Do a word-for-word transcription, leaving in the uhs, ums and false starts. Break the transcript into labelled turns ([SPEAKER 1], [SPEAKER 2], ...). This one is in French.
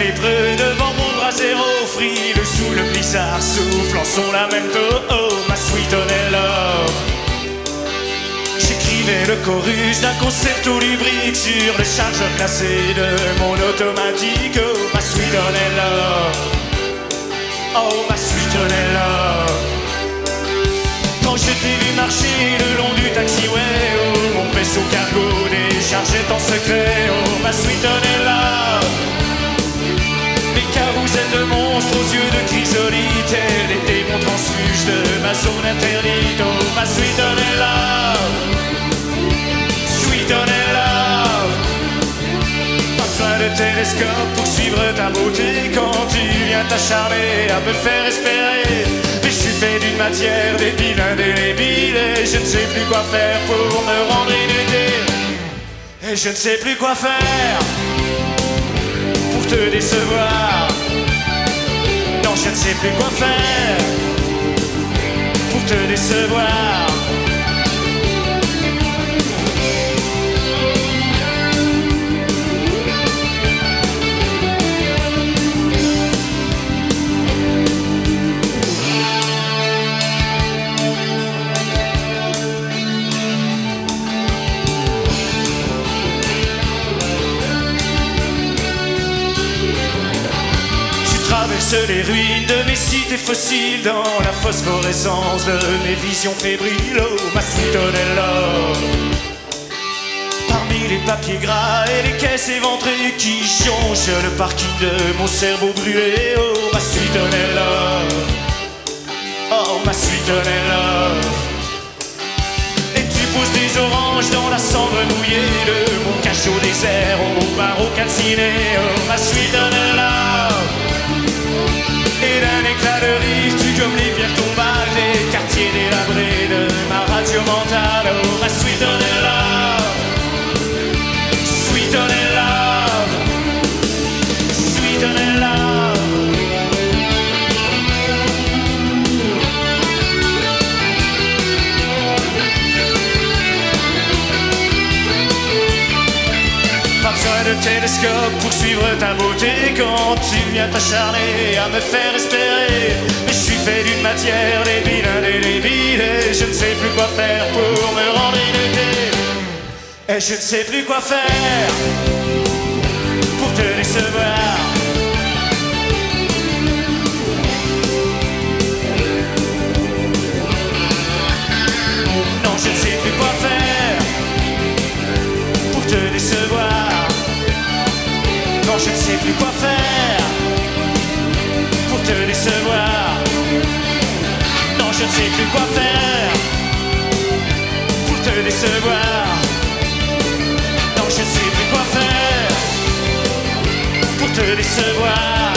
[SPEAKER 1] lépreux devant mon brasero, frileux sous le blizzard, soufflant son lamento. Oh, ma sweet honey love. J'écrivais le chorus d'un concerto lubrique sur le chargeur glacé de mon automatique. Oh, ma sweet honey love. Oh, ma sweet honey love. Quand je t'ai vu marcher le long du taxiway, oh, mon vaisseau cargo déchargeait en secret. Oh, ma sweet honey love. Les carousels de monstres aux yeux de chrysolite et les démons transfuges de ma zone interdite. Oh, ma sweet honey love. Sweet honey love. Parfum de télescope pour suivre ta beauté quand tu viens t'acharner à me faire espérer. Mais je suis fait d'une matière débile, indélébile, et je ne sais plus quoi faire pour me rendre inutile. Et je ne sais plus quoi faire pour te décevoir. Non, je ne sais plus quoi faire pour te décevoir. Les ruines de mes cités fossiles dans la phosphorescence de mes visions fébriles. Oh, ma sweet honey love. Parmi les papiers gras et les caisses éventrées qui jonchent le parking de mon cerveau brûlé. Oh, ma sweet honey love. Oh, ma sweet honey love. Et tu poses des oranges dans la cendre mouillée de mon cachot désert au barreau calciné. Oh, ma sweet honey love. Et d'un éclat de rire, tu gommes les pierres tombales des quartiers délabrés de ma radio mentale. Oh, ma sweet honey love. Sweet honey love. Sweet honey love. Pas besoin de télescope pour suivre ta beauté quand tu viens t'acharner à me faire espérer. Mais je suis fait d'une matière débile, indélébile, et je ne sais plus quoi faire pour me rendre inutile. Et je ne sais plus quoi faire pour te décevoir. Non, je ne sais plus quoi faire pour te décevoir. Non, je ne sais plus quoi faire pour te décevoir. Non, je ne sais plus quoi faire pour te décevoir. Non, je ne sais plus quoi faire pour te décevoir.